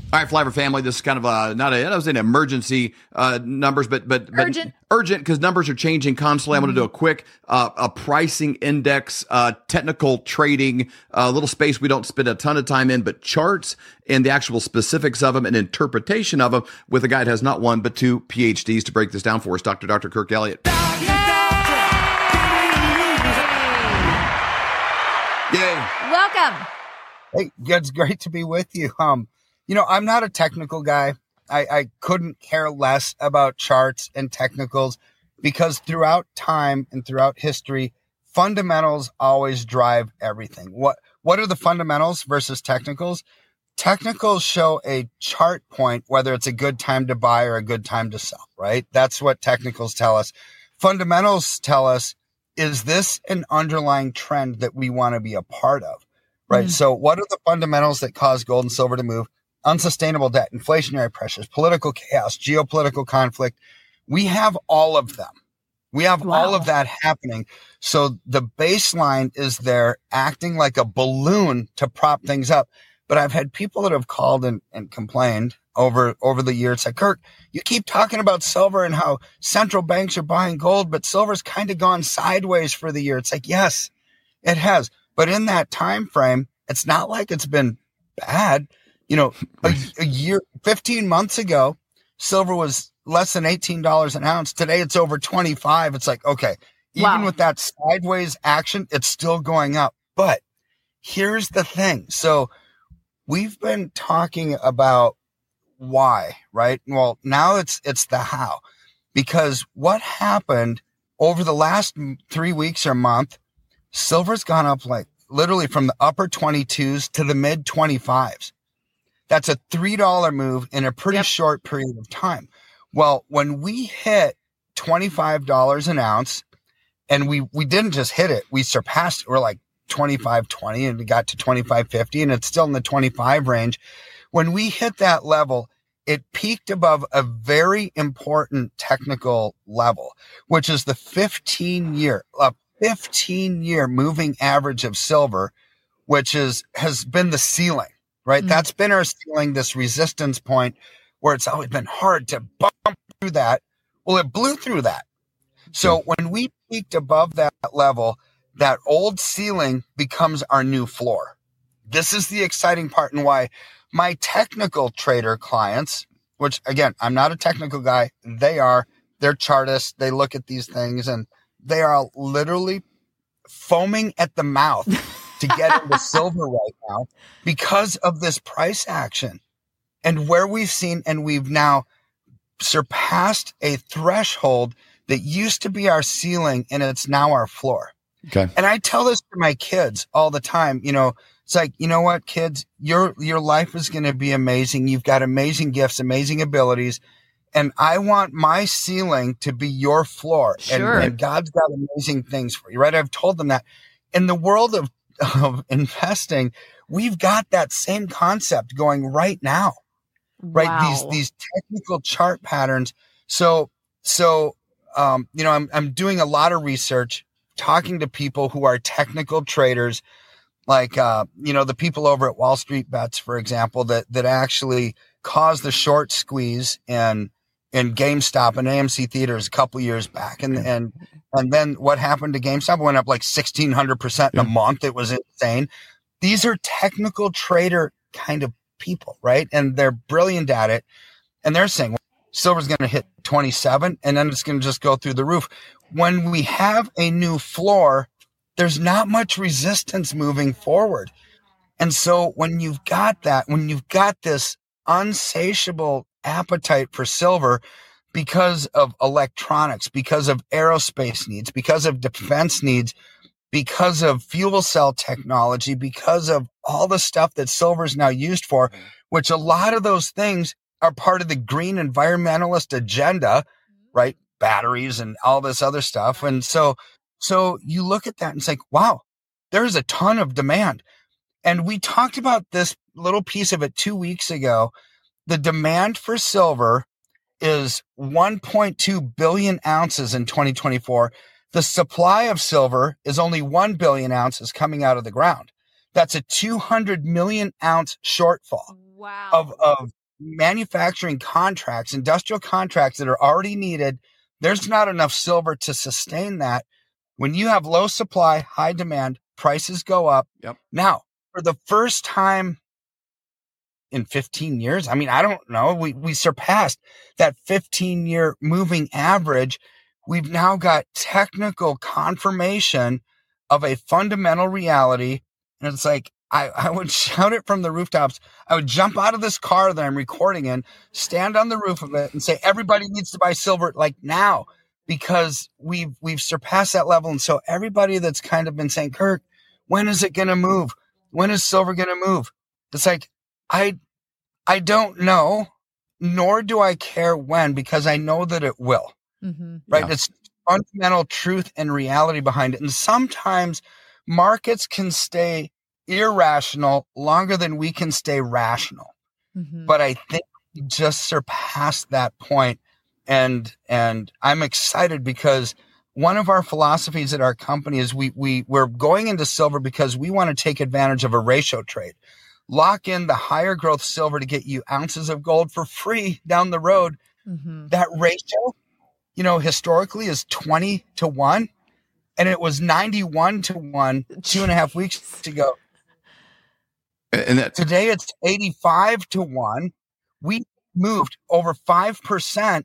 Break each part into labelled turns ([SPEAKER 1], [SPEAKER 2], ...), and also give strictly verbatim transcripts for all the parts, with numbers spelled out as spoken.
[SPEAKER 1] All right, Flyver family, this is kind of a, not a, I was in emergency uh, numbers, but, but, but
[SPEAKER 2] urgent,
[SPEAKER 1] urgent because numbers are changing constantly. Mm-hmm. I'm going to do a quick, uh, a pricing index, uh, technical trading, a uh, little space we don't spend a ton of time in, but charts and the actual specifics of them and interpretation of them with a guy that has not one, but two P H Ds to break this down for us. Doctor Doctor Kirk Elliott. Yay!
[SPEAKER 2] Welcome.
[SPEAKER 3] Hey, it's great to be with you. Um, You know, I'm not a technical guy. I, I couldn't care less about charts and technicals because throughout time and throughout history, fundamentals always drive everything. What what are the fundamentals versus technicals? Technicals show a chart point, whether it's a good time to buy or a good time to sell, right? That's what technicals tell us. Fundamentals tell us, is this an underlying trend that we want to be a part of, right? Mm-hmm. So what are the fundamentals that cause gold and silver to move? Unsustainable debt, inflationary pressures, political chaos, geopolitical conflict. We have all of them. We have wow. all of that happening. So the baseline is there acting like a balloon to prop things up. But I've had people that have called and, and complained over, over the years. Like, Kirk, you keep talking about silver and how central banks are buying gold, but silver's kind of gone sideways for the year. It's like, yes, it has. But in that time frame, it's not like it's been bad. You know, a, a year, fifteen months ago, silver was less than eighteen dollars an ounce. Today it's over twenty-five. It's like, okay, even wow. with that sideways action, it's still going up. But here's the thing. So we've been talking about why, right? Well, now it's, it's the how, because what happened over the last three weeks or month, silver's gone up like literally from the upper twenty-twos to the mid twenty-fives. That's a three dollar move in a pretty yep. short period of time. Well, when we hit twenty-five dollars an ounce, and we, we didn't just hit it, we surpassed it. We're like twenty-five twenty and we got to twenty-five fifty and it's still in the twenty-five range. When we hit that level, it peaked above a very important technical level, which is the fifteen year, a fifteen year moving average of silver, which is, has been the ceiling. Right. Mm-hmm. That's been our ceiling, this resistance point where it's always been hard to bump through that. Well, it blew through that. So yeah. when we peaked above that level, that old ceiling becomes our new floor. This is the exciting part and why my technical trader clients, which again, I'm not a technical guy. They are, they're chartists. They look at these things and they are literally foaming at the mouth to get into silver right now because of this price action and where we've seen, and we've now surpassed a threshold that used to be our ceiling and it's now our floor.
[SPEAKER 1] Okay.
[SPEAKER 3] And I tell this to my kids all the time, you know, it's like, you know what, kids, your, your life is going to be amazing. You've got amazing gifts, amazing abilities. And I want my ceiling to be your floor.
[SPEAKER 2] Sure.
[SPEAKER 3] And, and God's got amazing things for you, right? I've told them that. In the world of of investing, we've got that same concept going right now, right?
[SPEAKER 2] Wow.
[SPEAKER 3] These, these technical chart patterns. So, so, um, you know, I'm, I'm doing a lot of research, talking to people who are technical traders, like, uh, you know, the people over at Wall Street Bets, for example, that, that actually caused the short squeeze in, in GameStop and A M C Theaters a couple years back. And, and, and then what happened to GameStop? It went up like sixteen hundred percent in a month. It was insane. These are technical trader kind of people, right? And they're brilliant at it. And they're saying, well, silver's going to hit twenty-seven and then it's going to just go through the roof. When we have a new floor, there's not much resistance moving forward. And so when you've got that, when you've got this unsatiable appetite for silver because of electronics, because of aerospace needs, because of defense needs, because of fuel cell technology, because of all the stuff that silver is now used for, which a lot of those things are part of the green environmentalist agenda, right? Batteries and all this other stuff. And so, so you look at that and it's like, wow, there's a ton of demand. And we talked about this little piece of it two weeks ago. The demand for silver is one point two billion ounces in twenty twenty-four. The supply of silver is only one billion ounces coming out of the ground. That's a two hundred million ounce shortfall
[SPEAKER 2] wow.
[SPEAKER 3] of, of manufacturing contracts, industrial contracts that are already needed. There's not enough silver to sustain that. When you have low supply, high demand, prices go up.
[SPEAKER 1] Yep.
[SPEAKER 3] Now, for the first time in fifteen years, I mean, I don't know, we, we surpassed that fifteen year moving average. We've now got technical confirmation of a fundamental reality. And it's like, I, I would shout it from the rooftops. I would jump out of this car that I'm recording in, stand on the roof of it and say, everybody needs to buy silver like now, because we've, we've surpassed that level. And so everybody that's kind of been saying, Kirk, when is it going to move? When is silver going to move? It's like, I, I don't know, nor do I care when, because I know that it will. Mm-hmm. Right. Yeah. It's fundamental truth and reality behind it. And sometimes markets can stay irrational longer than we can stay rational. Mm-hmm. But I think we just surpassed that point. And, and I'm excited because one of our philosophies at our company is we, we, we're going into silver because we want to take advantage of a ratio trade. Lock in the higher growth silver to get you ounces of gold for free down the road. Mm-hmm. That ratio, you know, historically is twenty to one, and it was ninety-one to one two and a half weeks ago.
[SPEAKER 1] And that
[SPEAKER 3] today it's eighty-five to one. We moved over five percent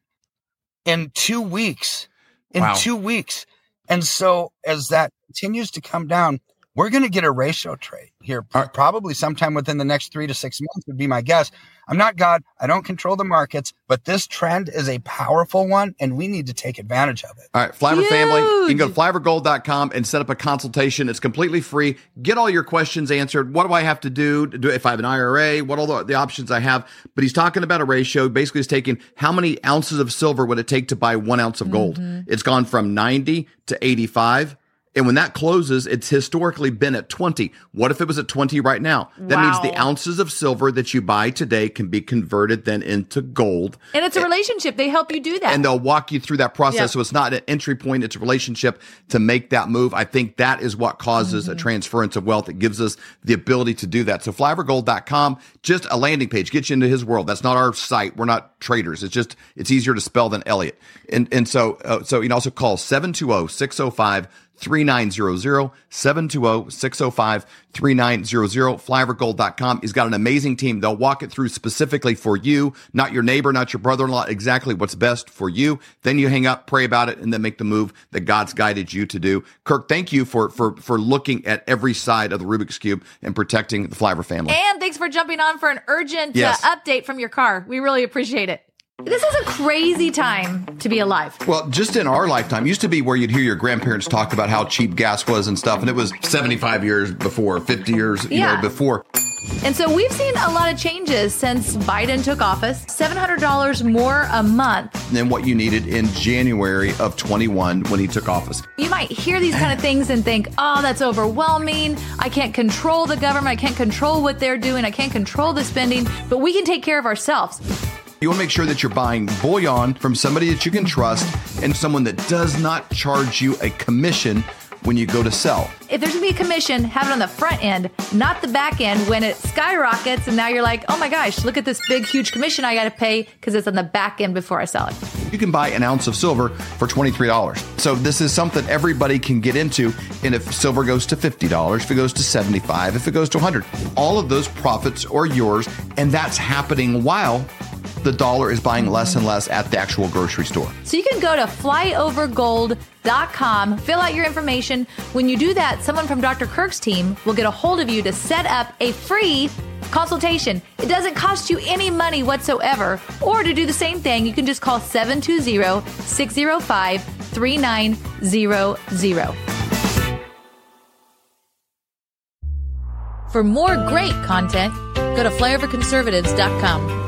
[SPEAKER 3] in two weeks, in wow. two weeks. And so as that continues to come down, we're going to get a ratio trade here, right. Probably sometime within the next three to six months would be my guess. I'm not God. I don't control the markets, but this trend is a powerful one, and we need to take advantage of it.
[SPEAKER 1] All right, Flyover Huge. Family, you can go to flyover gold dot com and set up a consultation. It's completely free. Get all your questions answered. What do I have to do, to do if I have an I R A? What are the, the options I have? But he's talking about a ratio. Basically, he's taking how many ounces of silver would it take to buy one ounce of gold? Mm-hmm. It's gone from ninety to eighty-five. And when that closes, it's historically been at twenty. What if it was at twenty right now? That wow. means the ounces of silver that you buy today can be converted then into gold.
[SPEAKER 2] And it's a relationship. They help you do that.
[SPEAKER 1] And they'll walk you through that process. Yep. So it's not an entry point. It's a relationship to make that move. I think that is what causes mm-hmm. a transference of wealth. It gives us the ability to do that. So flyover gold dot com, just a landing page, gets you into his world. That's not our site. We're not traders. It's just, it's easier to spell than Elliot. And, and so, uh, so you can also call seven two zero, six zero five, three nine zero zero, seven two zero, six zero five, three nine zero zero, flyover gold dot com. He's got an amazing team. They'll walk it through specifically for you, not your neighbor, not your brother-in-law, exactly what's best for you. Then you hang up, pray about it, and then make the move that God's guided you to do. Kirk, thank you for for for looking at every side of the Rubik's Cube and protecting the Flyover family.
[SPEAKER 2] And thanks for jumping on for an urgent
[SPEAKER 1] yes.
[SPEAKER 2] uh, update from your car. We really appreciate it. This is a crazy time to be alive.
[SPEAKER 1] Well, just in our lifetime, used to be where you'd hear your grandparents talk about how cheap gas was and stuff, and it was seventy-five years before, fifty years you yeah. know, before.
[SPEAKER 2] And so we've seen a lot of changes since Biden took office. seven hundred dollars more a month
[SPEAKER 1] than what you needed in January of twenty-one when he took office.
[SPEAKER 2] You might hear these kind of things and think, oh, that's overwhelming. I can't control the government. I can't control what they're doing. I can't control the spending, but we can take care of ourselves.
[SPEAKER 1] You want to make sure that you're buying bullion from somebody that you can trust and someone that does not charge you a commission when you go to sell.
[SPEAKER 2] If there's going to be a commission, have it on the front end, not the back end when it skyrockets and now you're like, oh my gosh, look at this big, huge commission I got to pay because it's on the back end before I sell it.
[SPEAKER 1] You can buy an ounce of silver for twenty-three dollars. So this is something everybody can get into. And if silver goes to fifty dollars, if it goes to seventy-five dollars, if it goes to one hundred dollars, all of those profits are yours. And that's happening while the dollar is buying less and less at the actual grocery store.
[SPEAKER 2] So you can go to flyover gold dot com, fill out your information. When you do that, someone from Doctor Kirk's team will get a hold of you to set up a free consultation. It doesn't cost you any money whatsoever. Or to do the same thing, you can just call seven two zero, six zero five, three nine zero zero. For more great content, go to flyover conservatives dot com.